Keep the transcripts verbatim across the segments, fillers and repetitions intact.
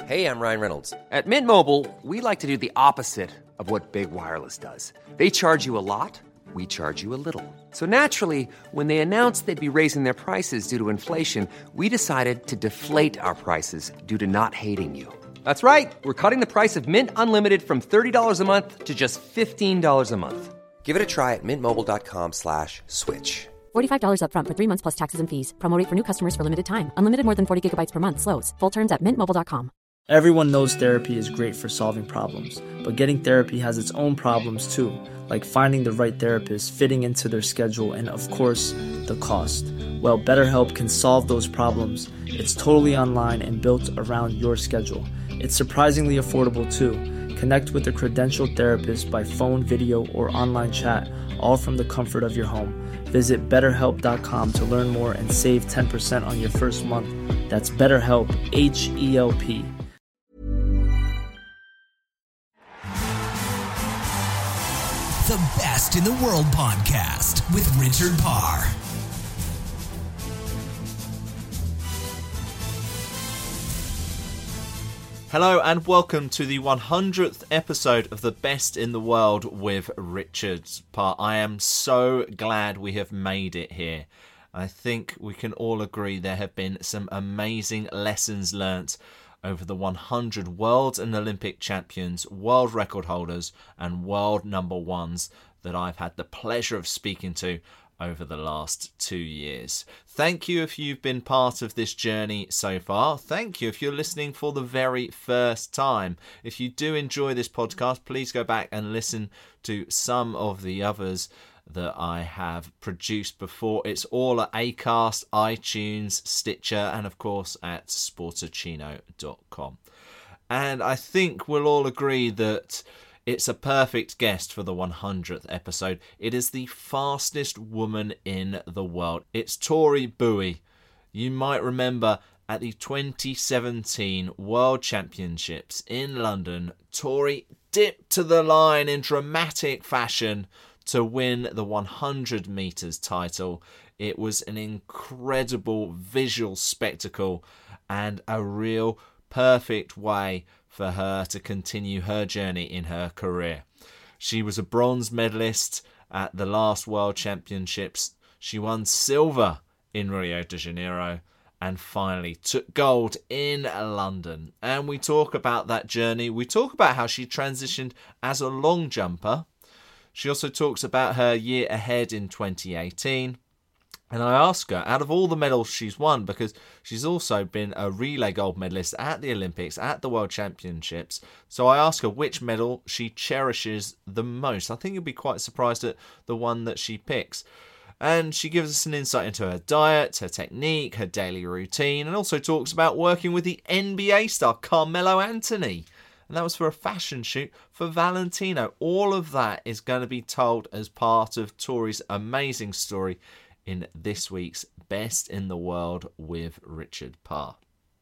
Hey, I'm Ryan Reynolds. At Mint Mobile, we like to do the opposite of what Big Wireless does. They charge you a lot, we charge you a little. So naturally, when they announced they'd be raising their prices due to inflation, we decided to deflate our prices due to not hating you. That's right. We're cutting the price of Mint Unlimited from thirty dollars a month to just fifteen dollars a month. Give it a try at mintmobile.com slash switch. forty-five dollars up front for three months plus taxes and fees. Promo rate for new customers for limited time. Unlimited more than forty gigabytes per month slows. Full terms at mint mobile dot com. Everyone knows therapy is great for solving problems, but getting therapy has its own problems too, like finding the right therapist, fitting into their schedule, and of course, the cost. Well, BetterHelp can solve those problems. It's totally online and built around your schedule. It's surprisingly affordable too. Connect with a credentialed therapist by phone, video, or online chat, all from the comfort of your home. Visit better help dot com to learn more and save ten percent on your first month. That's BetterHelp, H E L P. The Best in the World podcast with Richard Parr. Hello and welcome to the one hundredth episode of The Best in the World with Richard Parr. I am so glad we have made it here. I think we can all agree there have been some amazing lessons learnt over the one hundred world and Olympic champions, world record holders and world number ones that I've had the pleasure of speaking to over the last two years. Thank you if you've been part of this journey so far. Thank you if you're listening for the very first time. If you do enjoy this podcast, please go back and listen to some of the others that I have produced before. It's all at Acast, iTunes, Stitcher, and of course at sportacino dot com. And I think we'll all agree that it's a perfect guest for the one hundredth episode. It is the fastest woman in the world. It's Tori Bowie. You might remember at the twenty seventeen World Championships in London, Tori dipped to the line in dramatic fashion to win the one hundred metres title. It was an incredible visual spectacle and a real perfect way for her to continue her journey in her career. She was a bronze medalist at the last World Championships. She won silver in Rio de Janeiro and finally took gold in London. And we talk about that journey. We talk about how she transitioned as a long jumper. She also talks about her year ahead in twenty eighteen. And I ask her, out of all the medals she's won, because she's also been a relay gold medalist at the Olympics, at the World Championships. So I ask her which medal she cherishes the most. I think you'll be quite surprised at the one that she picks. And she gives us an insight into her diet, her technique, her daily routine, and also talks about working with the N B A star Carmelo Anthony. And that was for a fashion shoot for Valentino. All of that is going to be told as part of Tori's amazing story in this week's Best in the World with Richard Parr.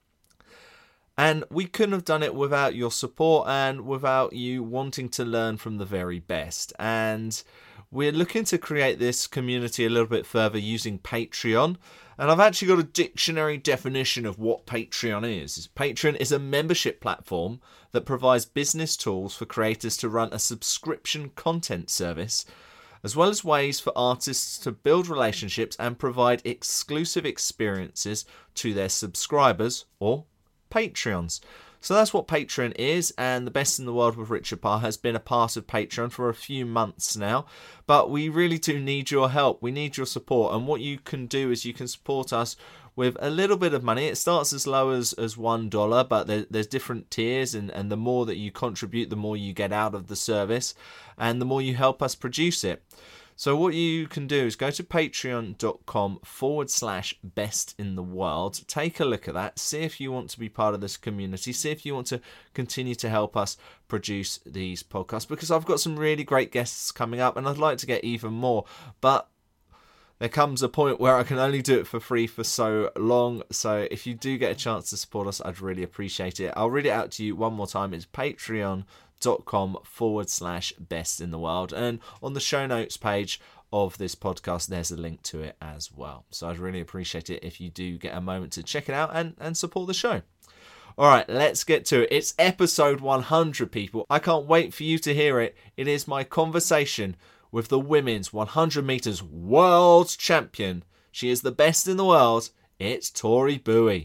And we couldn't have done it without your support and without you wanting to learn from the very best. And we're looking to create this community a little bit further using Patreon. And I've actually got a dictionary definition of what Patreon is. Patreon is a membership platform that provides business tools for creators to run a subscription content service, as well as ways for artists to build relationships and provide exclusive experiences to their subscribers or Patreons. So that's what Patreon is, and the Best in the World with Richard Parr has been a part of Patreon for a few months now, but we really do need your help. We need your support, and what you can do is you can support us with a little bit of money. It starts as low as, as one dollar, but there, there's different tiers, and, and the more that you contribute, the more you get out of the service, and the more you help us produce it. So what you can do is go to patreon.com forward slash best in the world. Take a look at that. See if you want to be part of this community. See if you want to continue to help us produce these podcasts, because I've got some really great guests coming up and I'd like to get even more. But there comes a point where I can only do it for free for so long. So if you do get a chance to support us, I'd really appreciate it. I'll read it out to you one more time. It's Patreon. dot com forward slash best in the world, and on the show notes page of this podcast there's a link to it as well. So I'd really appreciate it if you do get a moment to check it out and, and support the show. All right, let's get to it. It's episode one hundred, people. I can't wait for you to hear it. It is my conversation with the women's one hundred meters world champion. She is the best in the world. It's Tori Bowie.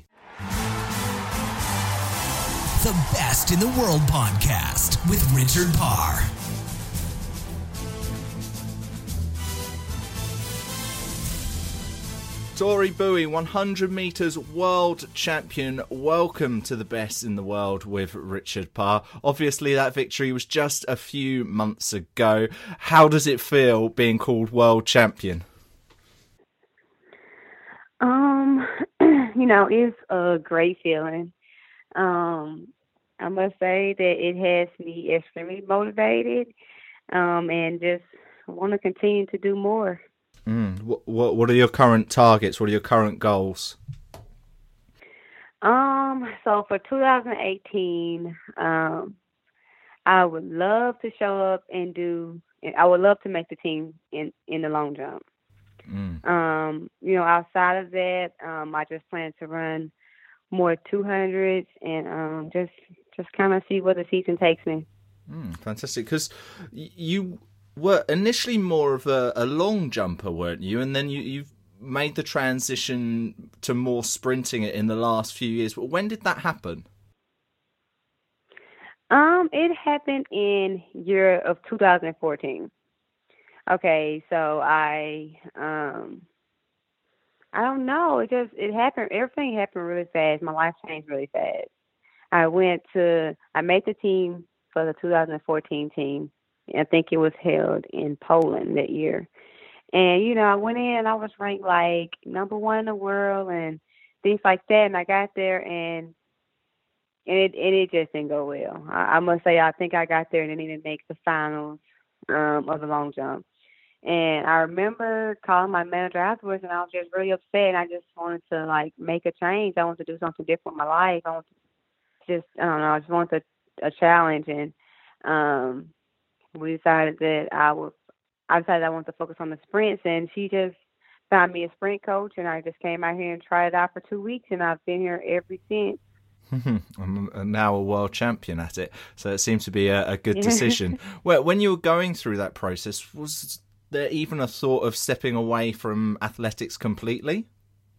The Best in the World podcast with Richard Parr. Tori Bowie, one hundred meters world champion. Welcome to the Best in the World with Richard Parr. Obviously, that victory was just a few months ago. How does it feel being called world champion? Um, you know, it's a great feeling. Um, I must say that it has me extremely motivated, um, and just want to continue to do more. Mm. What, what What are your current targets? What are your current goals? Um, so for two thousand eighteen, um, I would love to show up and do. I would love to make the team in in the long jump. Mm. Um, you know, outside of that, um, I just plan to run more two hundreds and um, just just kind of see where the season takes me. Mm, fantastic, because you were initially more of a, a long jumper, weren't you? And then you, you've made the transition to more sprinting it in the last few years. But when did that happen? Um, it happened in year of two thousand fourteen. Okay, so I um I don't know. It just it happened. Everything happened really fast. My life changed really fast. I went to I made the team for the two thousand fourteen team. I think it was held in Poland that year. And you know, I went in and I was ranked like number one in the world and things like that. And I got there and and it and it just didn't go well. I, I must say I think I got there and didn't even make the finals um, of the long jump. And I remember calling my manager afterwards, and I was just really upset. And I just wanted to like make a change. I wanted to do something different with my life. I wanted to just, I don't know, I just wanted a, a challenge. And um, we decided that I would. I decided I wanted to focus on the sprints. And she just found me a sprint coach, and I just came out here and tried it out for two weeks, and I've been here ever since. I'm now a world champion at it, so it seems to be a, a good decision. Well, when you were going through that process, was there even a thought of stepping away from athletics completely?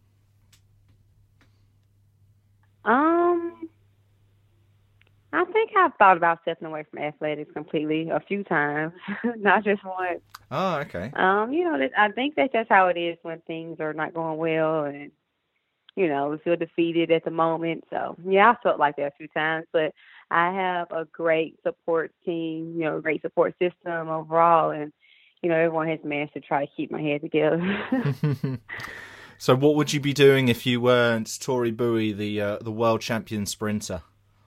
Um, I think I've thought about stepping away from athletics completely a few times, not just once. Oh, okay. Um, you know, I think that's just how it is when things are not going well, and you know, we feel defeated at the moment. So yeah, I felt like that a few times, but I have a great support team, you know, a great support system overall, and you know, everyone has managed to try to keep my head together. So what would you be doing if you weren't Tori Bowie, the uh, the world champion sprinter?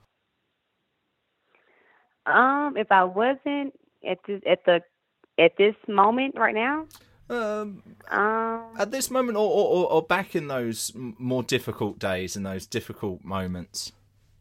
Um, if I wasn't at this, at the at this moment right now, um, um, at this moment, or, or or back in those more difficult days, in those difficult moments.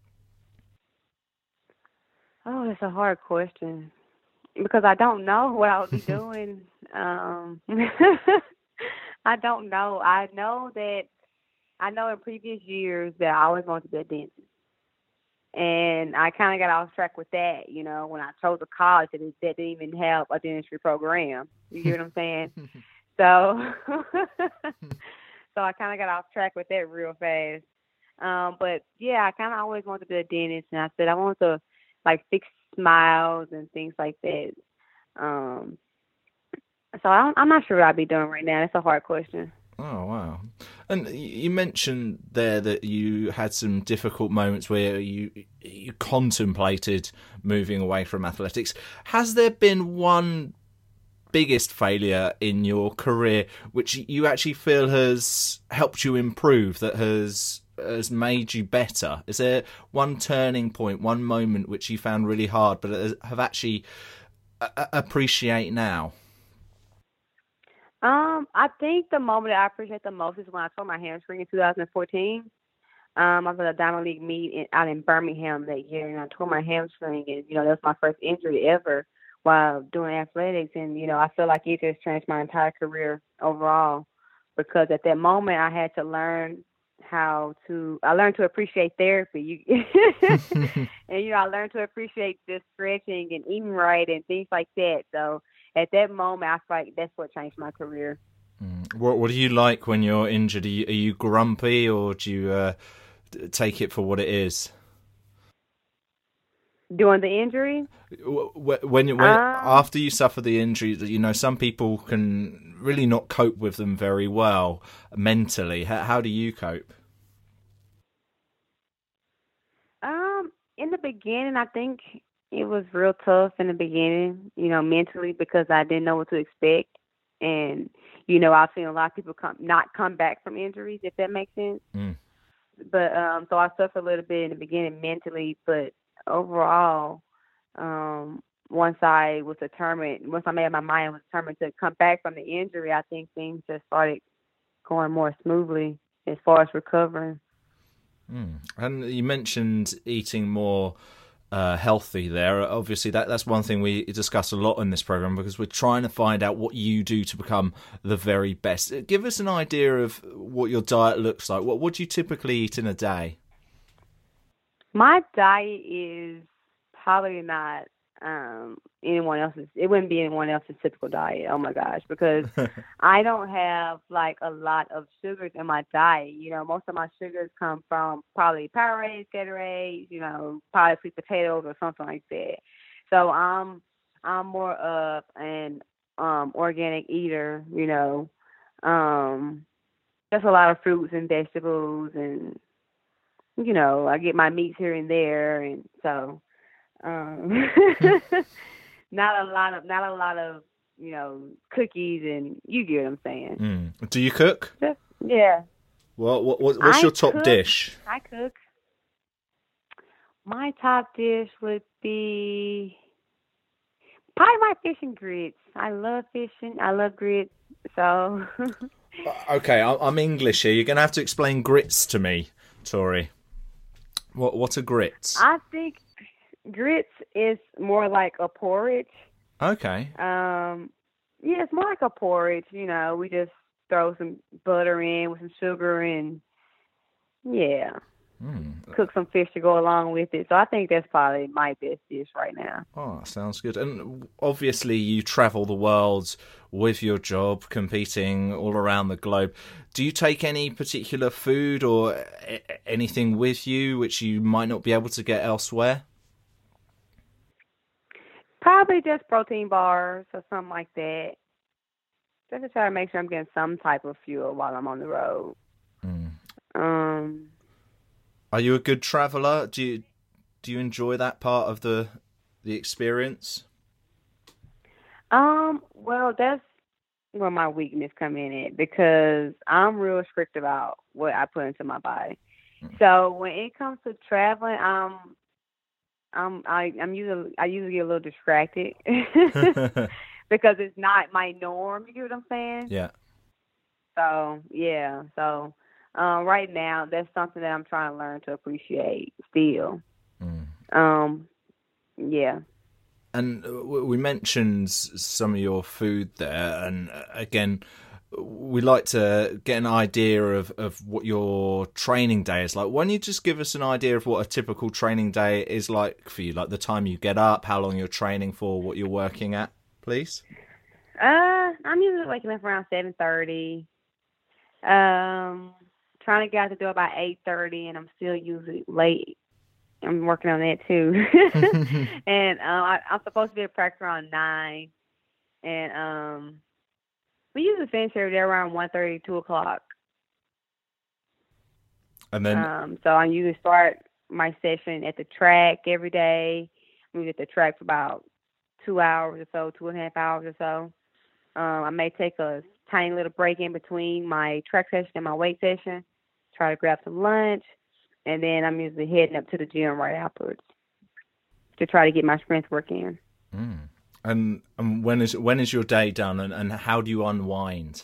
Oh, that's a hard question. Because I don't know what I would be doing. um, I don't know. I know that I know in previous years that I always wanted to be a dentist, and I kind of got off track with that. You know, when I chose a college that, it, that didn't even have a dentistry program. You hear what I'm saying? so, so I kind of got off track with that real fast. Um, but yeah, I kind of always wanted to be a dentist, and I said I want to like fix smiles and things like that. Um, so I don't, I'm not sure what I'd be doing right now. That's a hard question. Oh, wow. And you mentioned there that you had some difficult moments where you you contemplated moving away from athletics. Has there been one biggest failure in your career which you actually feel has helped you improve, that has has made you better? Is there one turning point, one moment which you found really hard but have actually a- appreciate now? Um, I think the moment that I appreciate the most is when I tore my hamstring in two thousand fourteen. Um, I was at a Diamond League meet in, out in Birmingham that year, and I tore my hamstring, and you know that was my first injury ever while doing athletics, and you know I feel like it just changed my entire career overall, because at that moment I had to learn how to. I learned to appreciate therapy. You, and you know, I learned to appreciate just stretching and eating right and things like that. So at that moment, I feel like that's what changed my career. Mm. What What do you like when you're injured? Are you, are you grumpy, or do you uh, take it for what it is? During the injury? When, when, when um, after you suffer the injury, you know, some people can really not cope with them very well mentally. How, how do you cope? Um, in the beginning, I think it was real tough in the beginning, you know, mentally, because I didn't know what to expect. And, you know, I've seen a lot of people come not come back from injuries, if that makes sense. Mm. But um, so I suffered a little bit in the beginning mentally, but overall, um, once I was determined, once I made my mind, I was determined to come back from the injury, I think things just started going more smoothly as far as recovering. Mm. And you mentioned eating more uh, healthy there. Obviously, that that's one thing we discuss a lot in this program, because we're trying to find out what you do to become the very best. Give us an idea of what your diet looks like. What what do you typically eat in a day? My diet is probably not um, anyone else's. It wouldn't be anyone else's typical diet. Oh my gosh, because I don't have like a lot of sugars in my diet. You know, most of my sugars come from probably Powerade, Gatorade, you know, probably sweet potatoes or something like that. So I'm I'm more of an um, organic eater. You know, um, just a lot of fruits and vegetables, and you know, I get my meats here and there, and so um, not a lot of not a lot of you know cookies, and you get what I'm saying. Mm. Do you cook? Just, yeah. Well, what, what what's I your top cook, dish? I cook. My top dish would be probably my fish and grits. I love fishing. I love grits. So. Okay, I'm English here. You're going to have to explain grits to me, Tori. What what are grits? I think grits is more like a porridge. Okay. Um, yeah, it's more like a porridge. You know, we just throw some butter in with some sugar and yeah, mm. cook some fish to go along with it. So I think that's probably my best dish right now. Oh, sounds good. And obviously, you travel the world with your job, competing all around the globe. Do you take any particular food or anything with you which you might not be able to get elsewhere? Probably just protein bars or something like that. Just to try to make sure I'm getting some type of fuel while I'm on the road. Mm. Um, Are you a good traveler? Do you do you enjoy that part of the the experience? Um, well, that's where my weakness come in at, because I'm real strict about what I put into my body. Mm. So when it comes to traveling, um, I'm I, I'm usually I usually get a little distracted because it's not my norm. You get what I'm saying? Yeah. So yeah, so um, right now that's something that I'm trying to learn to appreciate still. Mm. Um, yeah. And we mentioned some of your food there, and again, we like to get an idea of, of what your training day is like. Why don't you just give us an idea of what a typical training day is like for you, like the time you get up, how long you're training for, what you're working at, please? Uh, I'm usually waking up around seven thirty. Um, trying to get out the door by eight thirty, and I'm still usually late. I'm working on that too. And um, I, I'm supposed to be at practice around nine, and um, we usually finish every day around one thirty, two o'clock. And then, um, so I usually start my session at the track every day. We at the track for about two hours or so, two and a half hours or so. Um, I may take a tiny little break in between my track session and my weight session, try to grab some lunch. And then I'm usually heading up to the gym right afterwards to try to get my strength work in. Mm. And, and when is when is your day done, and, and how do you unwind?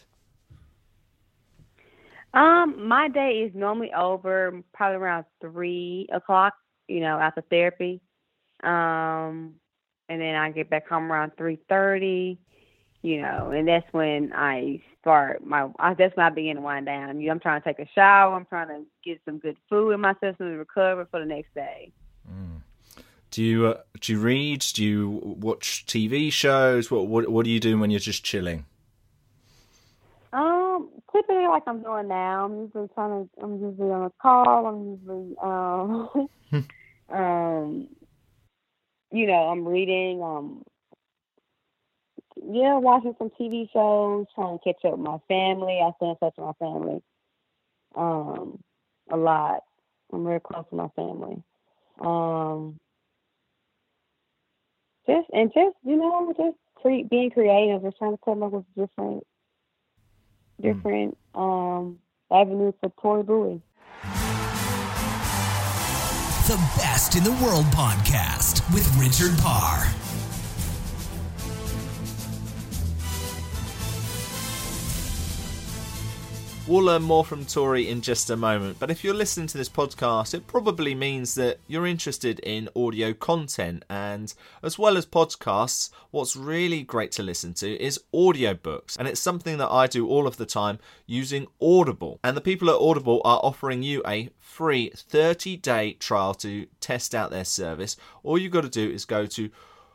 Um, my day is normally over probably around three o'clock, you know, after therapy. Um, and then I get back home around three thirty. you know, and that's when I start my, I, that's when I begin to wind down. You know, I'm trying to take a shower. I'm trying to get some good food in my system to recover for the next day. Mm. Do you uh, do you read? Do you watch T V shows? What what what are you doing when you're just chilling? Um, typically like I'm doing now. I'm usually trying to. I'm usually on a call. I'm usually um, um, you know, I'm reading. Um, yeah, watching some T V shows. Trying to catch up with my family. I stay in touch with my family. Um, a lot. I'm very close to my family. Um. Just and just you know, just cre- being creative, just trying to come up with different, different mm. um, avenues for Tori Bowie. The Best in the World podcast with Richard Parr. We'll learn more from Tori in just a moment, but if you're listening to this podcast, it probably means that you're interested in audio content, and as well as podcasts, what's really great to listen to is audiobooks, and it's something that I do all of the time using Audible. And the people at Audible are offering you a free thirty-day trial to test out their service. All you've got to do is go to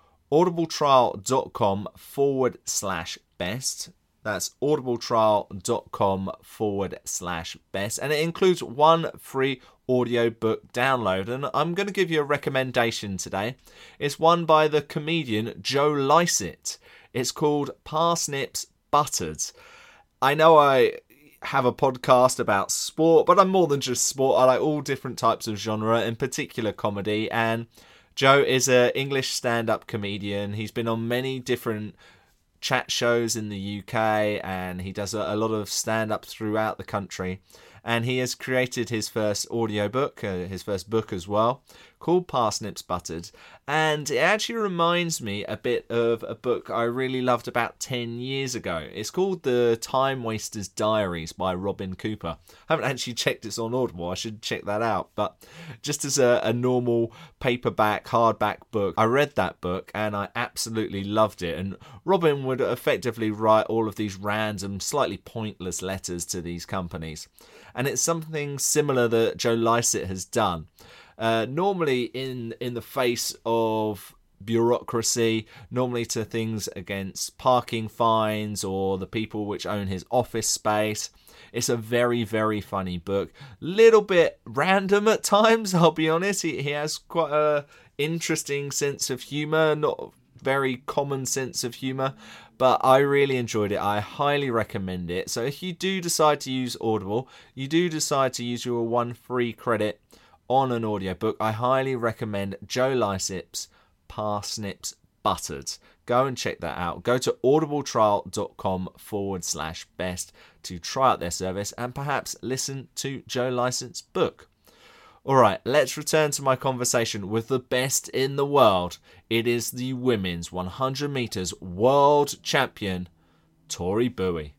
audibletrial.com forward slash best. That's audibletrial.com forward slash best. And it includes one free audiobook download. And I'm going to give you a recommendation today. It's one by the comedian Joe Lycett. It's called Parsnips Buttered. I know I have a podcast about sport, but I'm more than just sport. I like all different types of genre, in particular comedy. And Joe is an English stand-up comedian. He's been on many different chat shows in the U K, and he does a, a lot of stand-up throughout the country, and he has created his first audiobook, uh, his first book as well, called Parsnips Buttered, and it actually reminds me a bit of a book I really loved about ten years ago. It's called The Time Waster's Diaries by Robin Cooper. I haven't actually checked it's on Audible, I should check that out, but just as a, a normal paperback, hardback book, I read that book and I absolutely loved it, and Robin would effectively write all of these random, slightly pointless letters to these companies, and it's something similar that Joe Lycett has done. Uh, normally in in the face of bureaucracy, normally to things against parking fines or the people which own his office space. It's a very, very funny book. Little bit random at times, I'll be honest. He, he has quite a interesting sense of humour, not very common sense of humour, but I really enjoyed it. I highly recommend it. So if you do decide to use Audible, you do decide to use your one free credit on an audiobook, I highly recommend Joe Lycett's Parsnips Buttered. Go and check that out. Go to audibletrial.com forward slash best to try out their service and perhaps listen to Joe Lycett's book. Alright, let's return to my conversation with the best in the world. It is the women's one hundred metres world champion, Tori Bowie.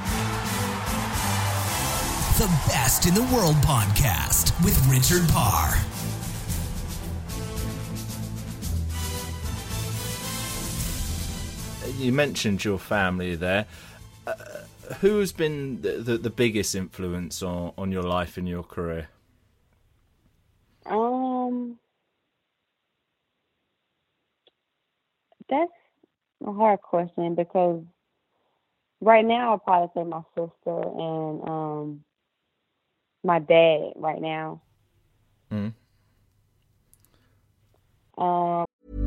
The Best in the World podcast with Richard Parr. You mentioned your family there. Uh, who has been the, the, the biggest influence on, on your life and your career? Um, that's a hard question because right now I'll probably say my sister and um my dad right now. Mm. Um.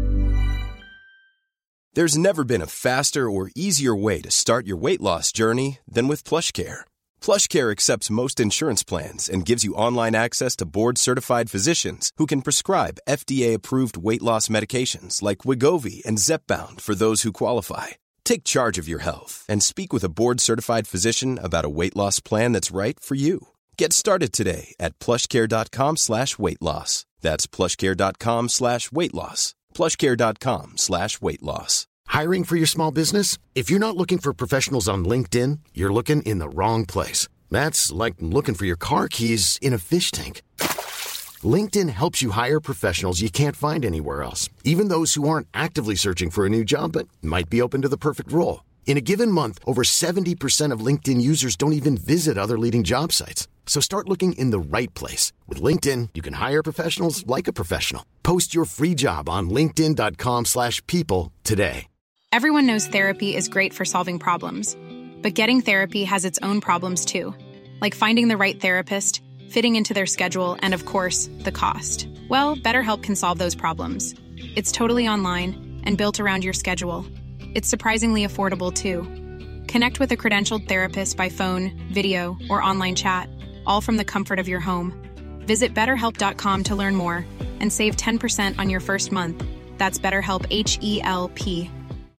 There's never been a faster or easier way to start your weight loss journey than with PlushCare. PlushCare accepts most insurance plans and gives you online access to board-certified physicians who can prescribe F D A-approved weight loss medications like Wegovy and Zepbound for those who qualify. Take charge of your health and speak with a board-certified physician about a weight loss plan that's right for you. Get started today at plushcare.com slash weight loss. That's plushcare.com slash weight loss. plushcare.com slash weight loss. Hiring for your small business? If you're not looking for professionals on LinkedIn, you're looking in the wrong place. That's like looking for your car keys in a fish tank. LinkedIn helps you hire professionals you can't find anywhere else, even those who aren't actively searching for a new job but might be open to the perfect role. In a given month, over seventy percent of LinkedIn users don't even visit other leading job sites. So start looking in the right place. With LinkedIn, you can hire professionals like a professional. Post your free job on linkedin dot com slash people today. Everyone knows therapy is great for solving problems. But getting therapy has its own problems too. Like finding the right therapist, fitting into their schedule, and of course, the cost. Well, BetterHelp can solve those problems. It's totally online and built around your schedule. It's surprisingly affordable, too. Connect with a credentialed therapist by phone, video, or online chat, all from the comfort of your home. Visit better help dot com to learn more and save ten percent on your first month. That's BetterHelp, H E L P.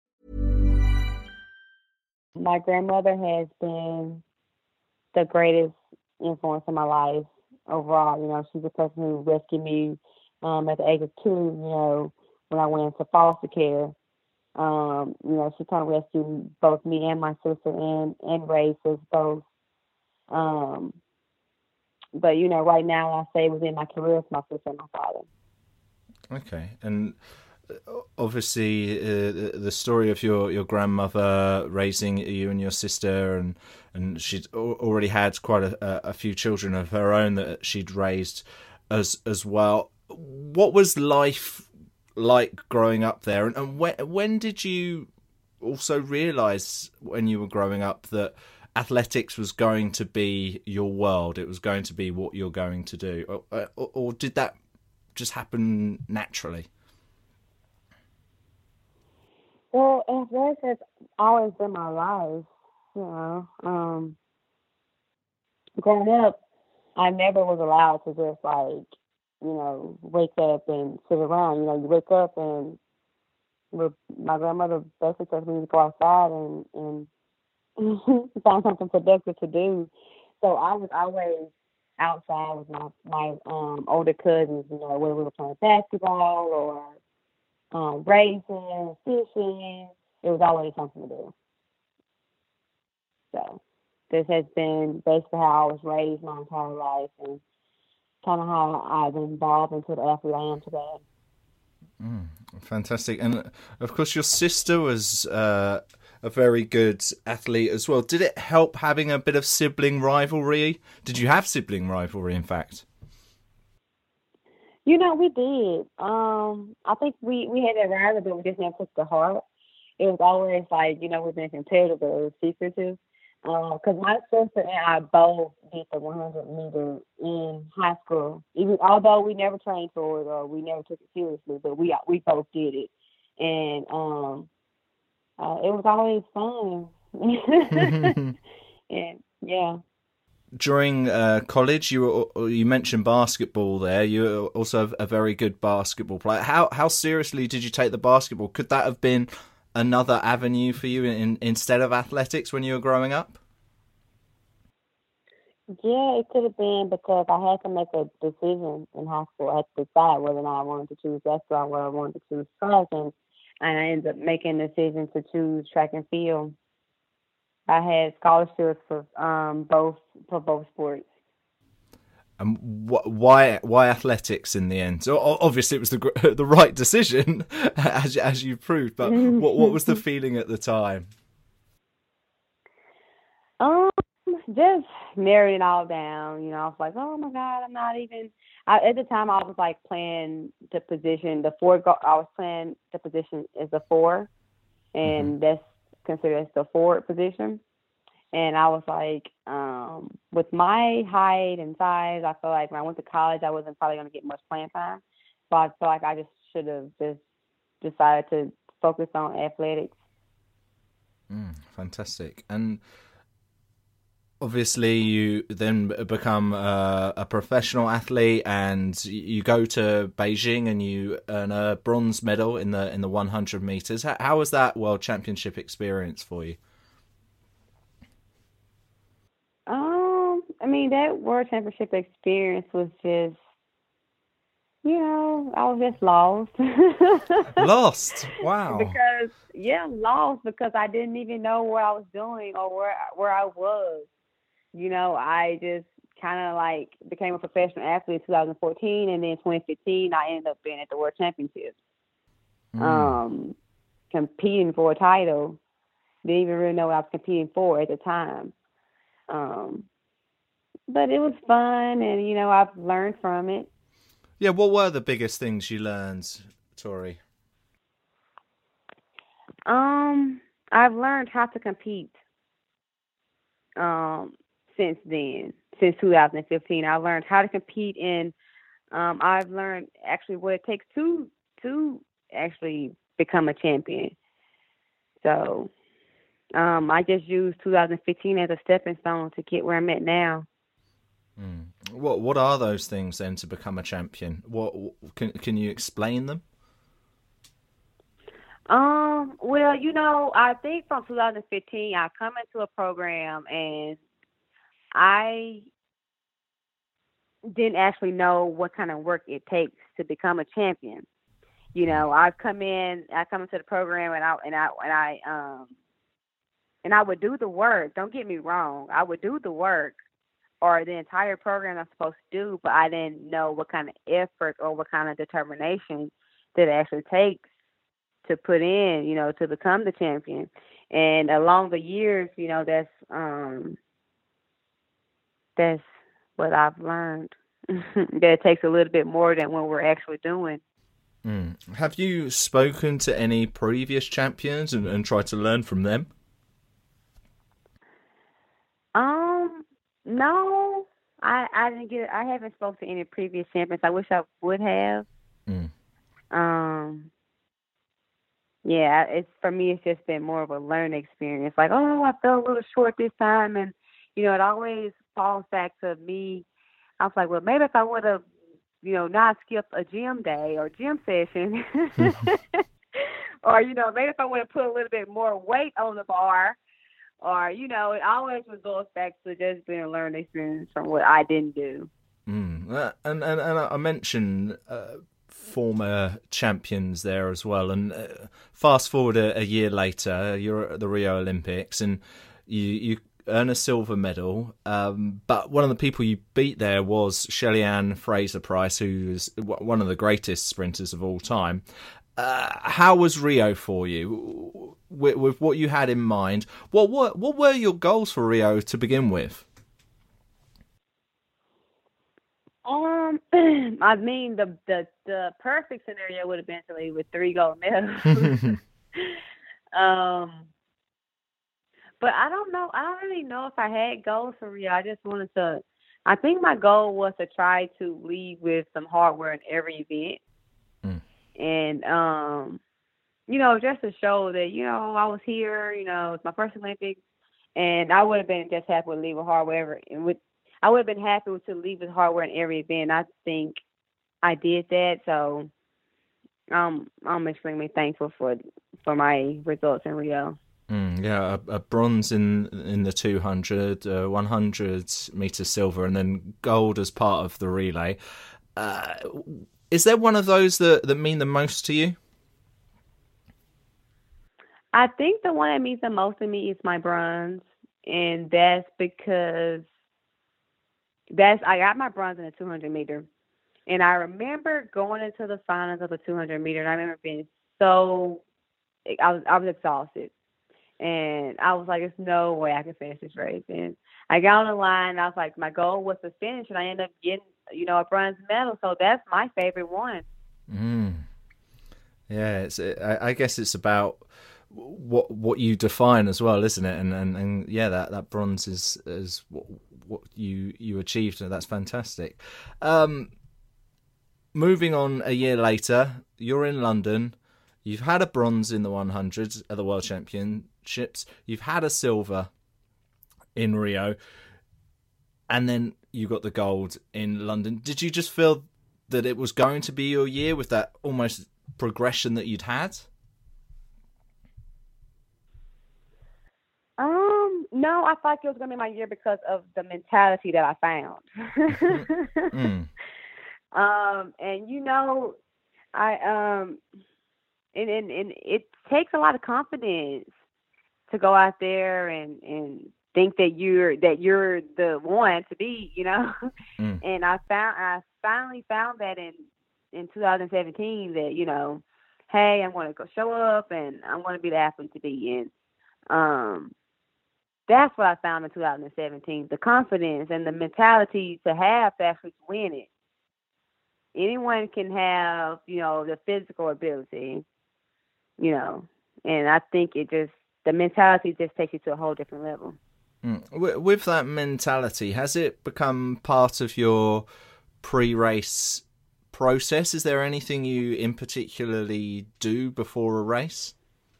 My grandmother has been the greatest influence in my life overall. You know, she's the person who rescued me um, at the age of two, you know, when I went into foster care. Um, you know, she kind of rescued both me and my sister and, and raised us both. Um, but, you know, right now I say within my career, it's my sister and my father. Okay. And obviously uh, the story of your, your grandmother raising you and your sister, and, and she'd already had quite a, a few children of her own that she'd raised as, as well. What was life like growing up there, and, and when, when did you also realise when you were growing up that athletics was going to be your world, it was going to be what you're going to do, or, or, or did that just happen naturally? Well, athletics has always been my life, you know. Um, growing up, I never was allowed to just like, you know, wake up and sit around. You know, you wake up and my grandmother basically tells me to go outside and, and find something productive to do. So I was always outside with my, my um, older cousins, you know, whether we were playing basketball or um, racing, fishing. It was always something to do. So this has been basically how I was raised my entire life, and kind of how I've evolved into the athlete I am today. Mm, fantastic. And of course your sister was uh, a very good athlete as well. Did it help having a bit of sibling rivalry? Did you have sibling rivalry, in fact? You know, we did. Um, I think we, we had that rivalry, but we just never took it to heart. It was always like, you know, we've been competitive, but it was secretive. Because uh, my sister and I both did the one hundred meter in high school. Even although we never trained for it or we never took it seriously, but we we both did it, and um, uh, it was always fun. And yeah. During uh, college, you were, you mentioned basketball there. You were also a very good basketball player. How how seriously did you take the basketball? Could that have been another avenue for you in, instead of athletics when you were growing up? Yeah, it could have been, because I had to make a decision in high school. I had to decide whether or not I wanted to choose basketball or whether I wanted to choose track, and, and I ended up making the decision to choose track and field. I had scholarships for um, both for both sports. And wh- why why athletics in the end? So obviously it was the the right decision, as as you proved. But what what was the feeling at the time? Um, just narrowed it all down. You know, I was like, oh my God, I'm not even. I, at the time, I was like playing the position, the four. I was playing the position as a four, and mm-hmm. that's considered as the forward position. And I was like, um, with my height and size, I feel like when I went to college, I wasn't probably going to get much playing time. So I feel like I just should have just decided to focus on athletics. Mm, fantastic. And obviously you then become a, a professional athlete, and you go to Beijing and you earn a bronze medal in the in the one hundred meters. How, how was that World Championship experience for you? Um, I mean, that World Championship experience was just, you know, I was just lost. Lost? Wow. Because, yeah, lost because I didn't even know what I was doing or where where I was. You know, I just kind of like became a professional athlete in two thousand fourteen, and then twenty fifteen, I ended up being at the World Championships, mm. um, competing for a title. Didn't even really know what I was competing for at the time. Um, but it was fun, and you know, I've learned from it. Yeah, what were the biggest things you learned, Tori? Um, I've learned how to compete. Um, since then, since two thousand fifteen, I learned how to compete, and um, I've learned actually what it takes to to actually become a champion. So, um, I just used two thousand fifteen as a stepping stone to get where I'm at now. Mm. What What are those things then to become a champion? What can can you explain them? Um, well, you know, I think from two thousand fifteen, I come into a program and I didn't actually know what kind of work it takes to become a champion. You know, I've come in, I come into the program and I and I and I um and I would do the work. Don't get me wrong, I would do the work or the entire program I'm supposed to do, but I didn't know what kind of effort or what kind of determination that it actually takes to put in, you know, to become the champion. And along the years, you know, that's um that's what I've learned. That it takes a little bit more than what we're actually doing. Mm. Have you spoken to any previous champions and, and tried to learn from them? Um, no, I I didn't get. I haven't spoken to any previous champions. I wish I would have. Mm. Um. Yeah, it's for me. It's just been more of a learning experience. Like, oh, I fell a little short this time, and you know, it always falls back to me. I was like, well, maybe if I would have, you know, not skipped a gym day or gym session, or you know, maybe if I would have put a little bit more weight on the bar, or you know, it always goes back to just being a learning experience from what I didn't do. Mm. Uh, and, and and I mentioned Uh... former champions there as well, and uh, fast forward a, a year later, you're at the Rio Olympics and you you earn a silver medal, um, but one of the people you beat there was Shelly-Ann Fraser-Pryce, who's one of the greatest sprinters of all time. Uh, how was Rio for you with, with what you had in mind? What, what what were your goals for Rio to begin with? Um, I mean, the, the the perfect scenario would have been to leave with three gold medals. um, but I don't know. I don't really know if I had goals for Rio. I just wanted to. I think my goal was to try to leave with some hardware in every event, mm. and um, you know, just to show that you know I was here. You know, it's my first Olympics, and I would have been just happy to leave with hardware and with. I would have been happy to leave with hardware in every event. I think I did that, so um, I'm extremely thankful for for my results in Rio. Mm, yeah, a, a bronze in in the two hundred, uh, one hundred meter silver, and then gold as part of the relay. Uh, is there one of those that, that mean the most to you? I think the one that means the most to me is my bronze, and that's because That's I got my bronze in the two hundred meter, and I remember going into the finals of the two hundred meter, and I remember being so I was I was exhausted, and I was like, "There's no way I can finish this race." And I got on the line, and I was like, my goal was to finish, and I ended up getting you know a bronze medal. So that's my favorite one. Mm. Yeah, it's. I, I guess it's about what what you define as well, isn't it? And and, and yeah, that, that bronze is is what, what you you achieved, and that's fantastic. Um, moving on a year later, you're in London. You've had a bronze in the one hundred at the World Championships. You've had a silver in Rio, and then you got the gold in London. Did you just feel that it was going to be your year with that almost progression that you'd had? Um, no, I thought it was going to be my year because of the mentality that I found. mm. Um, and you know, I um, and, and and it takes a lot of confidence to go out there and and think that you're that you're the one to be, you know. Mm. And I found I finally found that in in two thousand seventeen that you know, hey, I'm going to go show up and I'm going to be the athlete to be in. um, that's what I found in two thousand seventeen, the confidence and the mentality to have to actually win it. Anyone can have, you know, the physical ability, you know, and I think it just, the mentality just takes you to a whole different level. Mm. With that mentality, has it become part of your pre-race process? Is there anything you in particularly do before a race?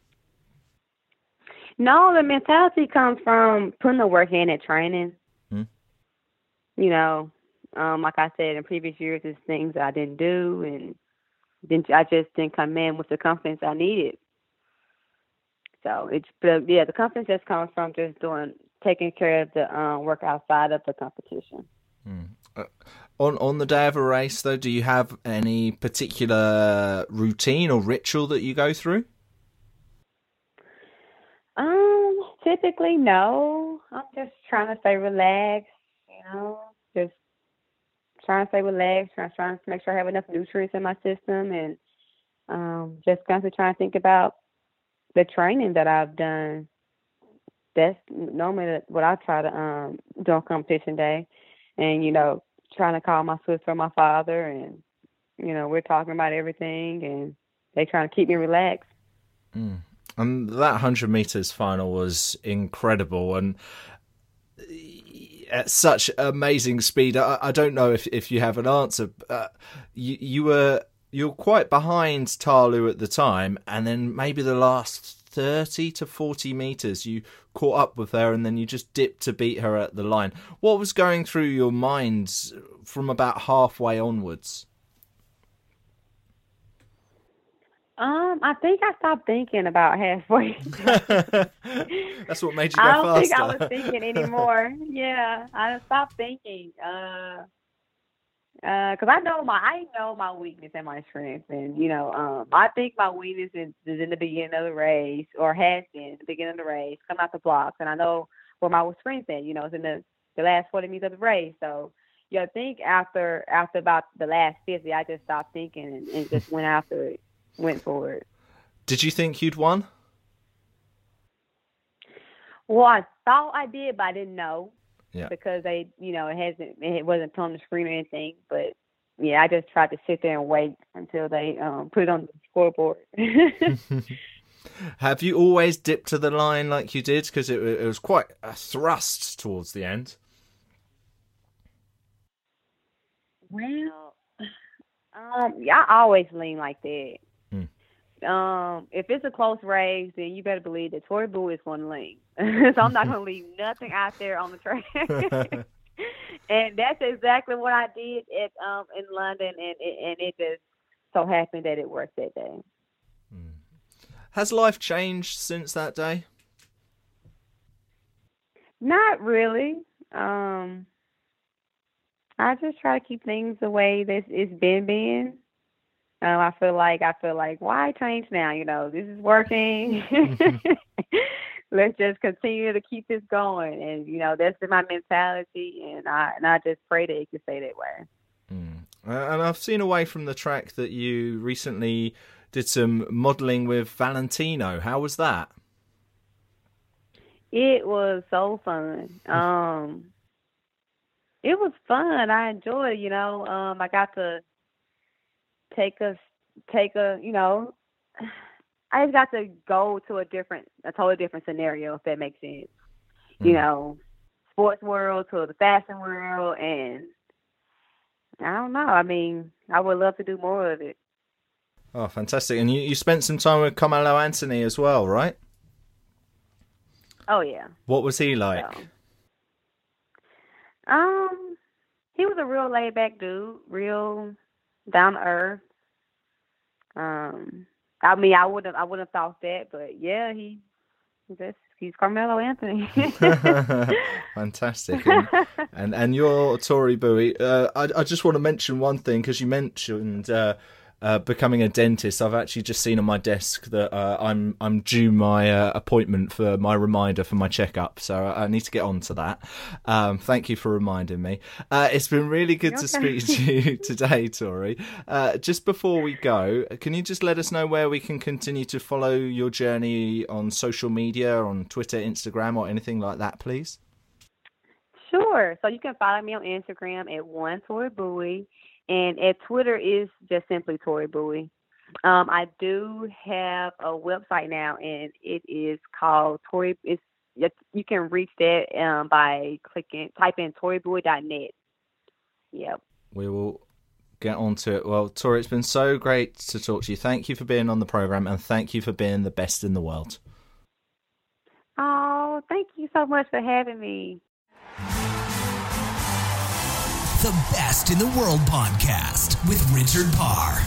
No, the mentality comes from putting the work in at training. Hmm. You know, um, like I said, in previous years, there's things I didn't do, and then I just didn't come in with the confidence I needed. So it's, but yeah, the confidence just comes from just doing, taking care of the um, work outside of the competition. Hmm. Uh, on on the day of a race, though, do you have any particular routine or ritual that you go through? Um, typically, no. I'm just trying to stay relaxed, you know, just trying to stay relaxed, trying, trying to make sure I have enough nutrients in my system, and um, just constantly trying to think about the training that I've done. That's normally what I try to um, do on competition day. And, you know, trying to call my sister or my father, and, you know, we're talking about everything, and they trying to keep me relaxed. Mm. And that one hundred meters final was incredible, and at such amazing speed. I, I don't know if, if you have an answer. Uh, you, you were you were quite behind Ta Lou at the time, and then maybe the last thirty to forty meters you caught up with her, and then you just dipped to beat her at the line. What was going through your mind from about halfway onwards? Um, I think I stopped thinking about halfway. That's what made you go faster. I don't think I was thinking anymore. Yeah, I stopped thinking. Uh, uh, cause I know my, I know my weakness and my strength, and you know, um, I think my weakness is, is in the beginning of the race, or has been the beginning of the race, coming out the blocks, and I know where my strength is. You know, it's in the the last forty meters of the race. So, you know, I think after after about the last fifty, I just stopped thinking and, and just went after it. Went forward. Did you think you'd won? Well, I thought I did, but I didn't know. Yeah. Because they, you know, it hasn't, it wasn't on the screen or anything. But yeah, I just tried to sit there and wait until they um, put it on the scoreboard. Have you always dipped to the line like you did? Because it, it was quite a thrust towards the end. Well, um, yeah, I always lean like that. Um, if it's a close race, then you better believe that Tori Bowie is going to lean. So I'm not going to leave nothing out there on the track. And that's exactly what I did at um in London, and it, and it just so happened that it worked that day. Hmm. Has life changed since that day? Not really. Um, I just try to keep things the way that it's been been. Um, I feel like I feel like why change now? You know, this is working. Let's just continue to keep this going, and you know that's my mentality, and I and I just pray that it can stay that way. Mm. Uh, and I've seen away from the track that you recently did some modelling with Valentino. How was that? It was so fun. Um, it was fun. I enjoyed it. You know, um, I got to. Take a, take a, you know, I just got to go to a different, a totally different scenario, if that makes sense. Mm. You know, sports world to the fashion world, and I don't know. I mean, I would love to do more of it. Oh, fantastic. And you, you spent some time with Carmelo Anthony as well, right? Oh, yeah. What was he like? So, um, he was a real laid-back dude, real down to earth. Um, I mean, I wouldn't, I wouldn't have thought that, but yeah, he, just, he's Carmelo Anthony. Fantastic. And, and and you're Tori Bowie. Uh, I I just want to mention one thing, because you mentioned uh, uh, becoming a dentist, I've actually just seen on my desk that uh, I'm I'm due my uh, appointment for my reminder for my checkup. So I need to get on to that. Um, thank you for reminding me. Uh, it's been really good Okay. to speak to you today, Tori. Uh, just before we go, can you just let us know where we can continue to follow your journey on social media, on Twitter, Instagram, or anything like that, please? Sure. So you can follow me on Instagram at one Tori Bowie, and at Twitter is just simply Tori Bowie. Um, I do have a website now, and it is called Tori. It's you can reach that um, by clicking type in tori bowie dot net. Yep. We will get on to it. Well, Tori, it's been so great to talk to you. Thank you for being on the program, and thank you for being the best in the world. Oh, thank you so much for having me. The Best in the World podcast with Richard Parr.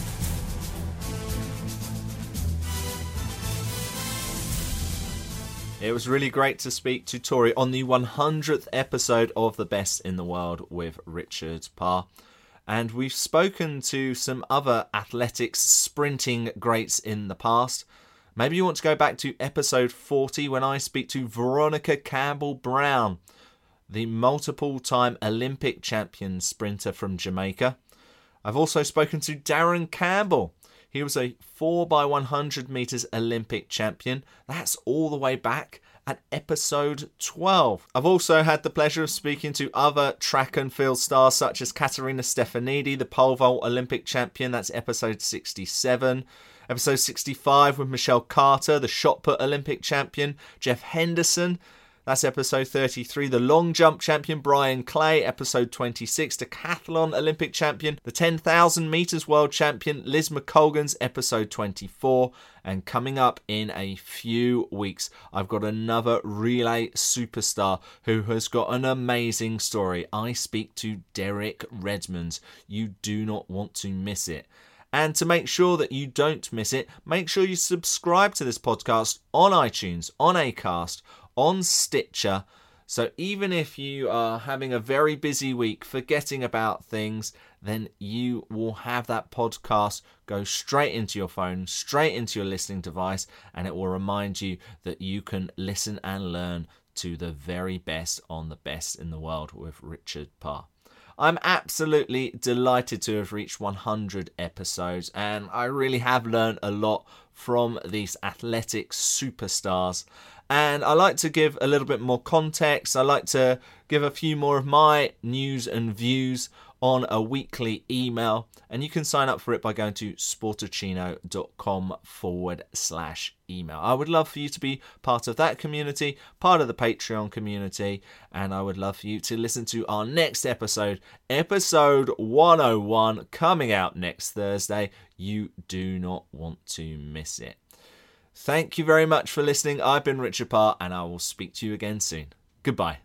It was really great to speak to Tori on the one hundredth episode of The Best in the World with Richard Parr. And we've spoken to some other athletics sprinting greats in the past. Maybe you want to go back to episode forty when I speak to Veronica Campbell-Brown, the multiple-time Olympic champion sprinter from Jamaica. I've also spoken to Darren Campbell. He was a four by one hundred metres Olympic champion. That's all the way back at episode twelve. I've also had the pleasure of speaking to other track and field stars such as Katerina Stefanidi, the pole vault Olympic champion. That's episode sixty-seven. Episode sixty-five with Michelle Carter, the shot put Olympic champion. Jeff Henderson. That's episode thirty-three. The long jump champion, Brian Clay. Episode twenty-six. Decathlon Olympic champion. The ten thousand metres world champion, Liz McColgan's episode twenty-four. And coming up in a few weeks, I've got another relay superstar who has got an amazing story. I speak to Derek Redmond. You do not want to miss it. And to make sure that you don't miss it, make sure you subscribe to this podcast on iTunes, on Acast, on Stitcher. So even if you are having a very busy week, forgetting about things, then you will have that podcast go straight into your phone, straight into your listening device, and it will remind you that you can listen and learn to the very best on The Best in the World with Richard Parr. I'm absolutely delighted to have reached one hundred episodes, and I really have learned a lot from these athletic superstars. And I like to give a little bit more context. I like to give a few more of my news and views on a weekly email. And you can sign up for it by going to sportacino.com forward slash email. I would love for you to be part of that community, part of the Patreon community. And I would love for you to listen to our next episode, episode one oh one, coming out next Thursday. You do not want to miss it. Thank you very much for listening. I've been Richard Parr, and I will speak to you again soon. Goodbye.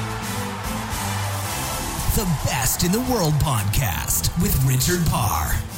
The Best in the World podcast with Richard Parr.